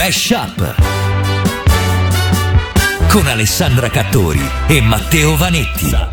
Mashup con Alessandra Cattori e Matteo Vanetti.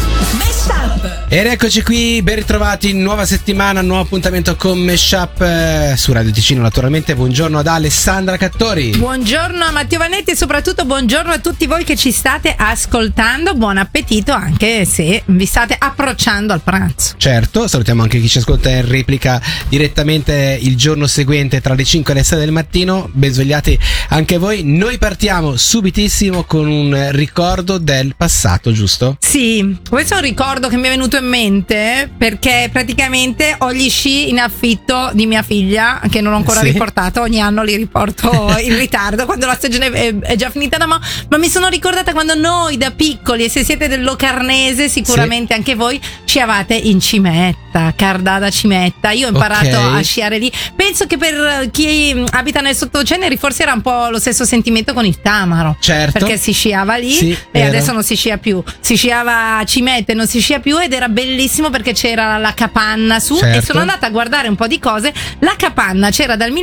Ed eccoci qui, ben ritrovati, nuova settimana, nuovo appuntamento con Mashup su Radio Ticino, naturalmente. Buongiorno ad Alessandra Cattori. Buongiorno a Matteo Vanetti e soprattutto buongiorno a tutti voi che ci state ascoltando. Buon appetito anche se vi state approcciando al pranzo. Certo, salutiamo anche chi ci ascolta in replica direttamente il giorno seguente tra le 5 e le 6 del mattino. Ben svegliati anche voi. Noi partiamo subitissimo con un ricordo del passato, giusto? Sì, questo è un ricordo che mi è venuto in mente perché praticamente ho gli sci in affitto di mia figlia che non ho ancora riportato. Ogni anno li riporto in ritardo quando la stagione è già finita da ma mi sono ricordata quando noi da piccoli, e se siete del Locarnese sicuramente anche voi sciavate in Cimetta, Cardada Cimetta. Io ho imparato a sciare lì. Penso che per chi abita nel Sottoceneri forse era un po' lo stesso sentimento con il Tamaro, certo, perché si sciava lì e adesso non si scia più, si sciava a Cimetta e non si scia più, ed era bellissimo perché c'era la capanna su, e sono andata a guardare un po' di cose. La capanna c'era dal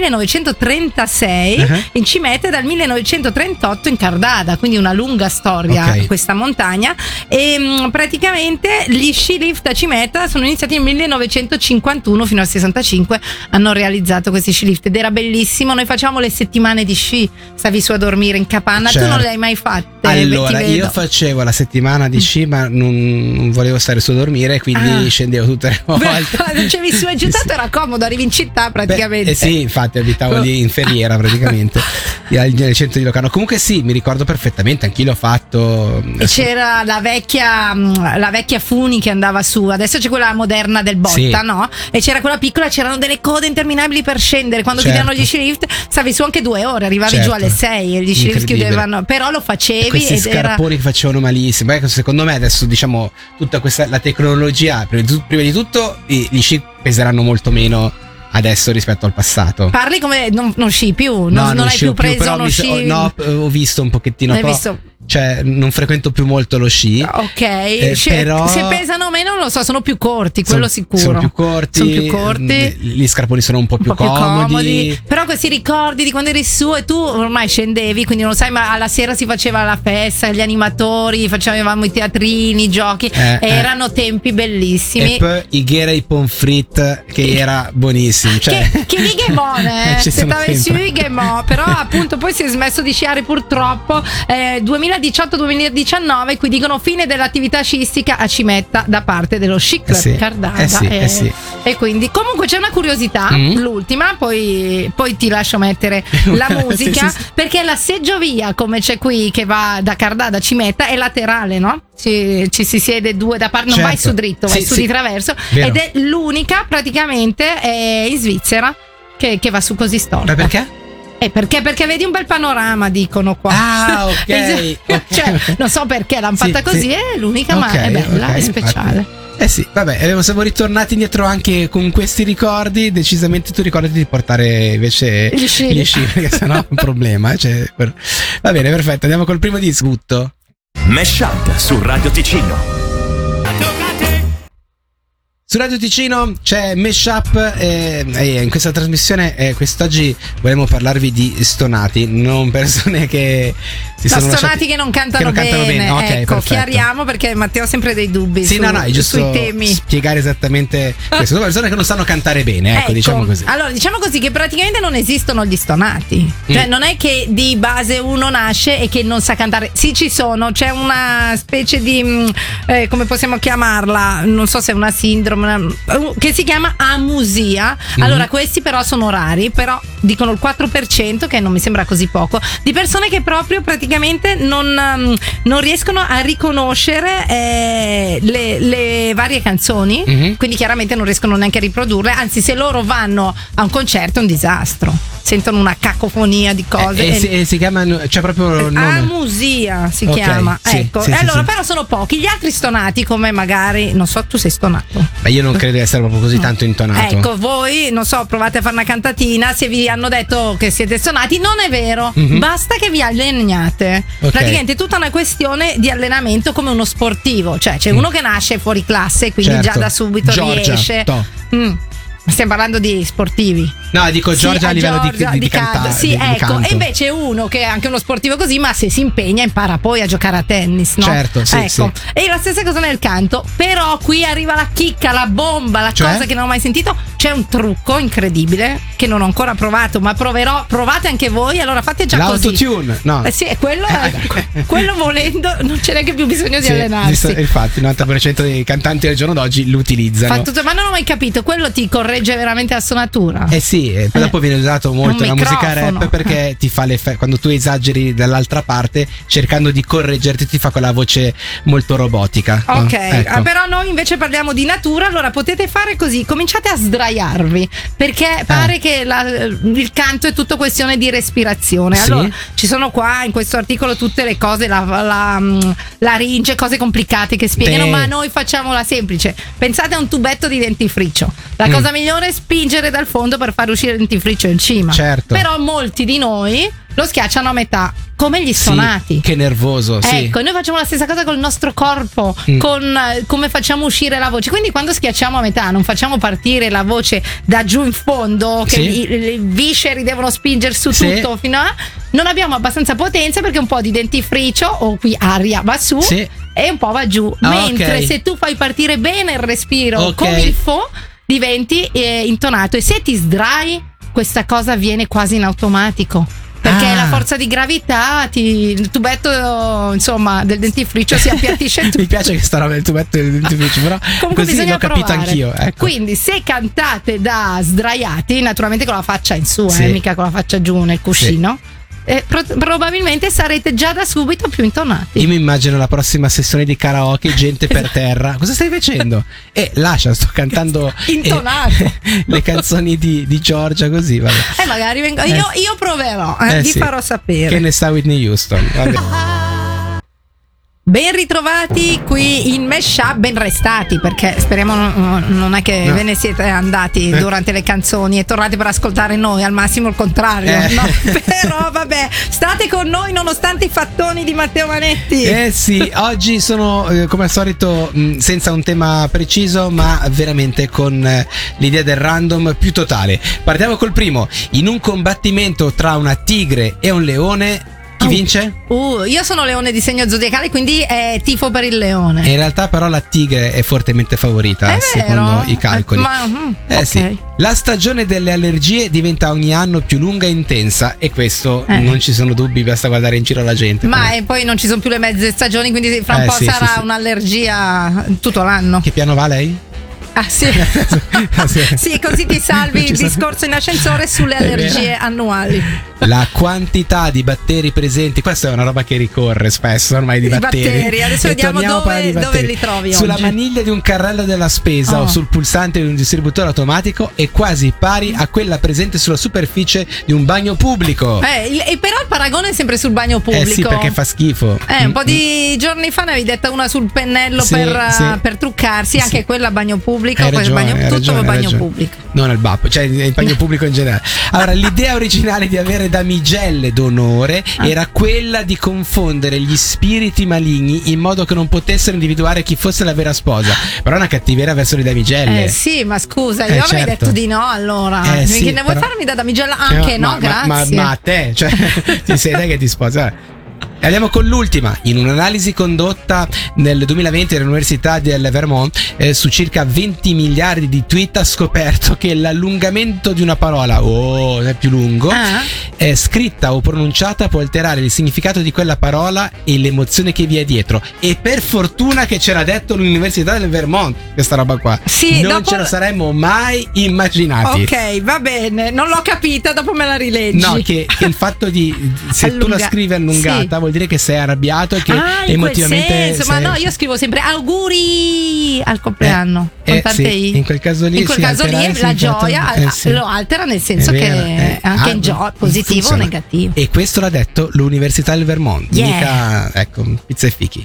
1936 in Cimetta e dal 1938 in Cardada, quindi una lunga storia questa montagna. E praticamente gli sci lift a Cimetta sono iniziati nel 1951 fino al 65 hanno realizzato questi sci lift ed era bellissimo. Noi facevamo le settimane di sci, stavi su a dormire in capanna. Tu non le hai mai fatte? Allora, io facevo la settimana di sci, ma non volevo stare su a dormire, quindi scendevo tutte le volte. Facevi su e giù, tanto era comodo, arrivi in città praticamente. Sì, infatti abitavo lì in Ferriera praticamente, nel centro di Locarno. Comunque sì, mi ricordo perfettamente, anch'io l'ho fatto. E c'era la vecchia Funi che andava su, adesso c'è quella moderna del Botta, no? E c'era quella piccola, c'erano delle code interminabili per scendere. Quando chiudevano gli sci lift stavi su anche 2 ore, arrivavi giù alle 6 e gli sci lift chiudevano, però lo facevi. E questi scarponi che facevano malissimo. Secondo me adesso, diciamo, tutta questa la tecnologia, prima di tutto gli sci peseranno molto meno adesso rispetto al passato. Parli come non sci più, non hai più preso uno sci? No, ho visto un pochettino. Hai visto? Cioè, non frequento più molto lo sci. Però se pesano meno, non lo so, sono più corti, quello sicuro. Sono più corti. Gli scarponi sono un po' più comodi. Però questi ricordi di quando eri su e tu ormai scendevi, quindi non lo sai, ma alla sera si faceva la festa, gli animatori, facevamo i teatrini, i giochi. Erano tempi bellissimi. E poi i Ghera i Pomfrit, che era buonissimo. Cioè, che lighe se stavi su i Ghemò. Però appunto poi si è smesso di sciare purtroppo. 2018-2019, qui dicono fine dell'attività scistica a Cimetta da parte dello Sci Club Cardada. E quindi comunque c'è una curiosità, l'ultima, poi ti lascio mettere la musica, perché la seggiovia, come c'è qui, che va da Cardada a Cimetta, è laterale, no? Ci si siede 2 da parte, non vai su dritto, vai su di traverso. Vero. Ed è l'unica praticamente in Svizzera che va su così storta. Ma perché? Perché vedi un bel panorama, dicono qua. Ah, ok. Cioè, non so perché l'hanno fatta così, è l'unica, ma è bella, è speciale. Vabbè, siamo ritornati indietro anche con questi ricordi. Decisamente tu ricordati di portare invece gli sci, perché sennò è un problema. Va bene, perfetto, andiamo col primo disgutto. Mashup su Radio Ticino. Su Radio Ticino c'è Mashup e in questa trasmissione quest'oggi vogliamo parlarvi di stonati, non persone che sono stonati che non cantano bene. Okay, ecco, perfetto. chiariamo, perché Matteo ha sempre dei dubbi è giusto sui temi. Spiegare esattamente questo. Sono persone che non sanno cantare bene, ecco, diciamo così. Allora, diciamo così che praticamente non esistono gli stonati. Cioè non è che di base uno nasce e che non sa cantare. Sì, ci sono, c'è una specie di come possiamo chiamarla? Non so se è una sindrome che si chiama amusia. Allora, questi però sono rari, però dicono il 4%, che non mi sembra così poco, di persone che proprio praticamente non riescono a riconoscere le varie canzoni, quindi chiaramente non riescono neanche a riprodurle, anzi se loro vanno a un concerto è un disastro, sentono una cacofonia di cose. Si chiamano, cioè proprio amusia si chiama, ecco. Allora però sono pochi. Gli altri stonati, come magari, non so, tu sei stonato? Beh, io non credo di essere proprio così tanto intonato. Ecco, voi, non so, provate a fare una cantatina, se vi hanno detto che siete stonati, non è vero, basta che vi alleniate. Praticamente è tutta una questione di allenamento, come uno sportivo, cioè c'è uno che nasce fuori classe, quindi già da subito riesce. Stiamo parlando di sportivi. No, dico Giorgia a livello di cantare. Sì, ecco. E invece uno che è anche uno sportivo così, ma se si impegna impara poi a giocare a tennis, no? Certo, sì, ecco. sì. E la stessa cosa nel canto, però qui arriva la chicca, la bomba, la cosa che non ho mai sentito. C'è un trucco incredibile che non ho ancora provato, ma proverò. Provate anche voi, allora fate già l'autotune, no? Sì, quello volendo non c'è neanche più bisogno di allenarsi. Infatti il 90% dei cantanti del giorno d'oggi lo utilizzano. Ma non ho mai capito, quello ti corregge veramente la stonatura? Sì, poi dopo viene usato molto nella musica rap perché ti fa l'effetto, quando tu esageri dall'altra parte cercando di correggerti ti fa quella voce molto robotica. Ok, ecco. Però noi invece parliamo di natura, allora potete fare così, cominciate a sdraiarvi perché pare che il canto è tutto questione di respirazione. Allora ci sono qua in questo articolo tutte le cose, la laringe, cose complicate che spiegano, ma noi facciamola semplice. Pensate a un tubetto di dentifricio, la cosa migliore è spingere dal fondo per far uscire il dentifricio in cima. Certo. Però molti di noi lo schiacciano a metà, come gli stonati. Sì, che nervoso. Ecco, noi facciamo la stessa cosa col nostro corpo, con come facciamo uscire la voce. Quindi quando schiacciamo a metà non facciamo partire la voce da giù in fondo, che i visceri devono spingere su tutto fino a... Non abbiamo abbastanza potenza perché un po' di dentifricio o qui aria va su e un po' va giù. Mentre se tu fai partire bene il respiro come il fo, diventi intonato, e se ti sdrai questa cosa avviene quasi in automatico perché la forza di gravità il tubetto insomma del dentifricio si appiattisce tutto. Mi piace che sta roba del tubetto del dentifricio, però comunque così l'ho capito anch'io, ecco. Quindi se cantate da sdraiati, naturalmente con la faccia in su, mica con la faccia giù nel cuscino, probabilmente sarete già da subito più intonati. Io mi immagino la prossima sessione di karaoke, gente per terra. Cosa stai facendo? Sto cantando intonato le canzoni di Giorgia, così vabbè. Magari vengo io proverò, vi farò sapere. Che ne sa Whitney Houston, vabbè. Ben ritrovati qui in Meshup, ben restati perché speriamo non è che ve ne siete andati durante le canzoni e tornate per ascoltare noi, al massimo il contrario, no? Però vabbè, state con noi nonostante i fattoni di Matteo Vanetti. Sì, oggi sono come al solito senza un tema preciso, ma veramente con l'idea del random più totale. Partiamo col primo. In un combattimento tra una tigre e un leone, chi vince? Io sono leone di segno zodiacale, quindi tifo per il leone. In realtà però la tigre è fortemente favorita, secondo i calcoli. Sì. La stagione delle allergie diventa ogni anno più lunga e intensa, e questo non ci sono dubbi, basta guardare in giro la gente. Ma poi non ci sono più le mezze stagioni, quindi fra un po' sarà un'allergia tutto l'anno. Che piano va lei? Sì, così ti salvi il discorso in ascensore sulle allergie annuali. La quantità di batteri presenti, questa è una roba che ricorre spesso ormai, di batteri. Adesso vediamo dove li trovi sulla oggi. maniglia di un carrello della spesa o sul pulsante di un distributore automatico è quasi pari a quella presente sulla superficie di un bagno pubblico. E però il paragone è sempre sul bagno pubblico. Sì, perché fa schifo. Un po' di giorni fa ne avevi detta una sul pennello per truccarsi, anche quella bagno pubblico. Bagno pubblico. Non al BAP, cioè il bagno pubblico in generale. Allora, l'idea originale di avere damigelle d'onore era quella di confondere gli spiriti maligni in modo che non potessero individuare chi fosse la vera sposa. Però è una cattiveria verso le damigelle. Sì, ma scusa, io avrei detto di no allora. Che ne vuoi farmi da damigella? Anche grazie. Ma a te, cioè ti sei te che ti sposa. E andiamo con l'ultima. In un'analisi condotta nel 2020 all'Università del Vermont su circa 20 miliardi di tweet ha scoperto che l'allungamento di una parola è più lungo scritta o pronunciata può alterare il significato di quella parola e l'emozione che vi è dietro. E per fortuna che c'era detto l'Università del Vermont questa roba qua. Non ce la saremmo mai immaginati. Ok, va bene, non l'ho capita, dopo me la rileggi. No, che il fatto di se tu la scrivi allungata vuol dire che sei arrabbiato e che emotivamente ma no, io scrivo sempre auguri al compleanno con tante i. In quel caso lì la gioia lo altera, nel senso che anche in gioia positivo o negativo. E questo l'ha detto l'Università del Vermont. Mica pizza e fichi.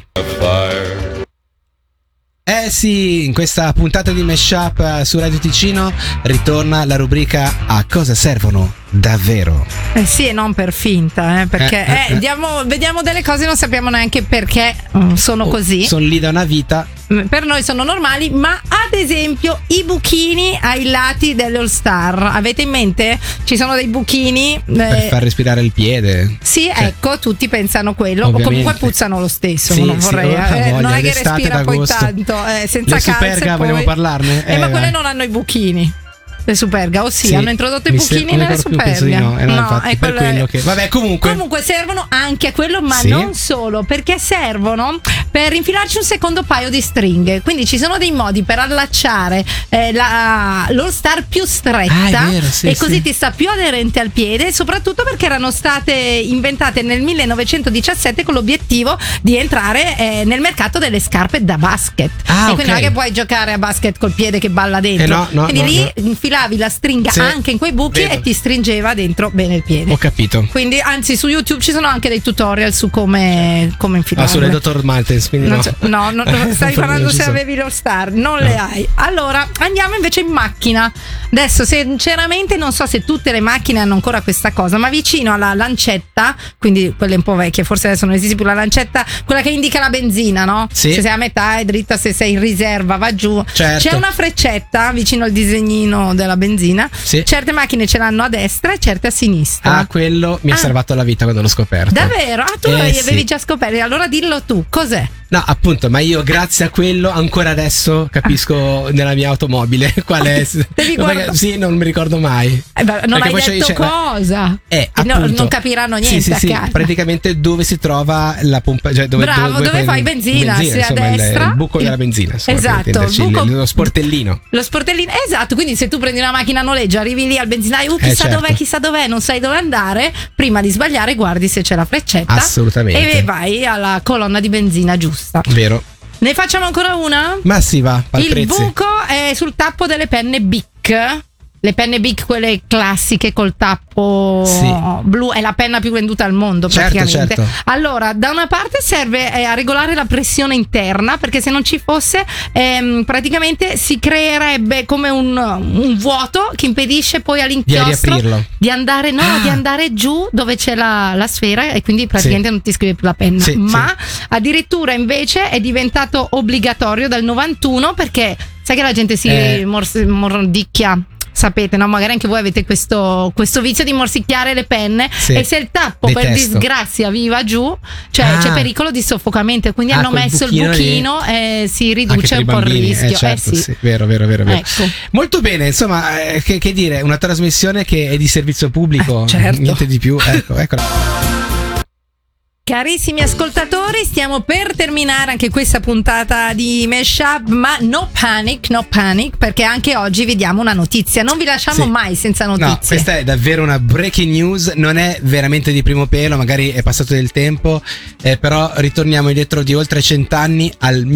In questa puntata di Meshup su Radio Ticino ritorna la rubrica A cosa servono davvero. Sì, e non per finta, perché vediamo delle cose e non sappiamo neanche perché sono così. Sono lì da una vita. Per noi sono normali, ma ad esempio i buchini ai lati delle All Star, avete in mente? Ci sono dei buchini per far respirare il piede. Sì, cioè, ecco, tutti pensano quello. Ovviamente. O comunque puzzano lo stesso. Sì, non vorrei, voglia, non è che d'estate, respira poi d'agosto. tanto. Senza Le calze. Superga, poi... vogliamo parlarne? Ma quelle non hanno i buchini. Le Superga, sì, hanno introdotto i buchini nelle Superga. No, infatti, per quello che. Vabbè, comunque servono anche a quello, ma sì, non solo, perché servono per infilarci un secondo paio di stringhe. Quindi ci sono dei modi per allacciare l'All Star più stretta, vero, sì, e così sì, ti sta più aderente al piede, soprattutto perché erano state inventate nel 1917 con l'obiettivo di entrare nel mercato delle scarpe da basket. E quindi non è che puoi giocare a basket col piede che balla dentro. Quindi lì infilavi la stringa anche in quei buchi e ti stringeva dentro bene il piede. Ho capito. Quindi anzi su YouTube ci sono anche dei tutorial su come infilarle. Sulle Dr. Martens, quindi no, stai parlando se avevi l'All Star, non le hai. Allora andiamo invece in macchina. Adesso sinceramente non so se tutte le macchine hanno ancora questa cosa, ma vicino alla lancetta, quindi quelle un po' vecchie, forse adesso non esiste più la lancetta, quella che indica la benzina, no? Sì. Se sei a metà è dritta, se sei in riserva va giù. Certo. C'è una freccetta vicino al disegnino della benzina. Sì. Certe macchine ce l'hanno a destra e certe a sinistra. Quello mi ha salvato la vita quando l'ho scoperto. Davvero? Tu l'avevi sì, già scoperto, allora dillo tu, cos'è? No, appunto, ma io grazie a quello ancora adesso capisco nella mia automobile qual è. Sì, non mi ricordo mai. Non hai detto cosa? Non capiranno niente. Sì, praticamente dove si trova la pompa, cioè dove fai benzina, se a destra il buco della benzina, esatto, lo sportellino. Lo sportellino, esatto, quindi se tu prendi una macchina a noleggio, arrivi lì al benzinaio, chissà dov'è, non sai dove andare, prima di sbagliare guardi se c'è la freccetta. Assolutamente. E vai alla colonna di benzina giusta. Vero. Ne facciamo ancora una? Ma sì, va. Il buco è sul tappo delle penne Bic. Le penne Bic, quelle classiche col tappo blu, è la penna più venduta al mondo praticamente. Certo. Allora, da una parte serve a regolare la pressione interna, perché se non ci fosse praticamente si creerebbe come un vuoto che impedisce poi all'inchiostro di andare di andare giù dove c'è la sfera, e quindi praticamente non ti scrive più la penna. Ma addirittura invece è diventato obbligatorio dal 91, perché sai che la gente si mordicchia. Sapete, no? Magari anche voi avete questo vizio di morsicchiare le penne, e se il tappo per disgrazia vi va giù, cioè c'è pericolo di soffocamento, quindi hanno messo il buchino e si riduce un po' il rischio. Sì. Vero. Ecco. Molto bene, insomma, che dire, una trasmissione che è di servizio pubblico, niente di più. Eccola. Carissimi ascoltatori, stiamo per terminare anche questa puntata di Mashup, ma no panic, perché anche oggi vediamo una notizia. Non vi lasciamo mai senza notizie. No, questa è davvero una breaking news, non è veramente di primo pelo, magari è passato del tempo, però ritorniamo indietro di oltre 100 anni al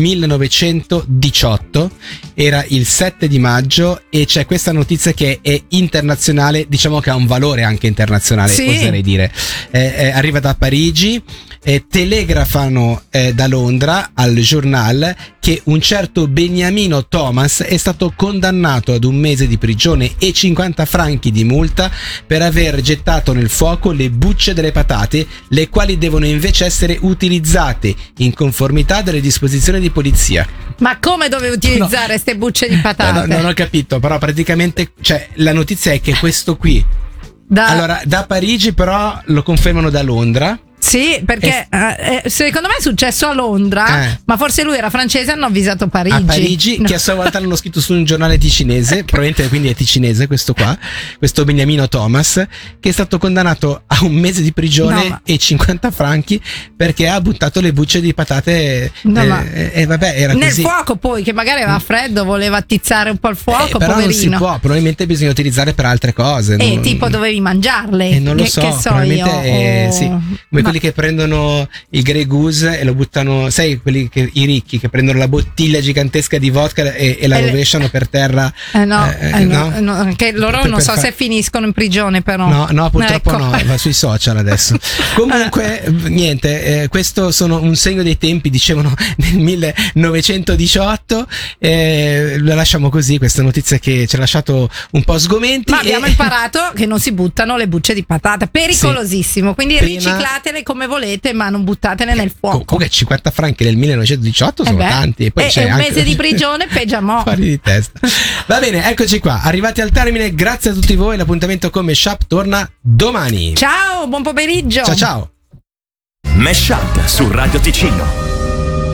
1918, era il 7 di maggio e c'è questa notizia che è internazionale, diciamo che ha un valore anche internazionale, oserei dire. Arriva da Parigi. Telegrafano da Londra al Journal che un certo Beniamino Thomas è stato condannato ad 1 mese di prigione e 50 franchi di multa per aver gettato nel fuoco le bucce delle patate, le quali devono invece essere utilizzate in conformità delle disposizioni di polizia. Ma come dove utilizzare queste bucce di patate? Non ho capito, però praticamente la notizia è che questo qui allora da Parigi, però lo confermano da Londra. Sì, perché secondo me è successo a Londra, ma forse lui era francese e hanno avvisato Parigi. A Parigi, che a sua volta l'hanno scritto su un giornale ticinese, probabilmente quindi è ticinese questo Beniamino Thomas, che è stato condannato a 1 mese di prigione e 50 franchi perché ha buttato le bucce di patate vabbè, era nel così. Fuoco, poi che magari aveva freddo, voleva attizzare un po' il fuoco, però poverino. Non si può, probabilmente bisogna utilizzare per altre cose. Tipo dovevi mangiarle. Non lo so, che so probabilmente io. sì, come quelli quelli che prendono il Grey Goose e lo buttano, sai, i ricchi che prendono la bottiglia gigantesca di vodka e la rovesciano per terra. No, anche loro non so se finiscono in prigione, però. No, purtroppo no, va sui social adesso. Comunque, niente, questo sono un segno dei tempi, dicevano nel 1918. La lasciamo così, questa notizia che ci ha lasciato un po' sgomenti. Ma abbiamo imparato che non si buttano le bucce di patata, pericolosissimo, quindi riciclatele come volete, ma non buttatele nel fuoco. Comunque 50 franchi nel 1918 sono tanti, e poi c'è un anche mese di prigione, peggio mo'. Fuori di testa. Va bene, eccoci qua, arrivati al termine, grazie a tutti voi, l'appuntamento con Meshup torna domani. Ciao, buon pomeriggio. Ciao. Meshup su Radio Ticino.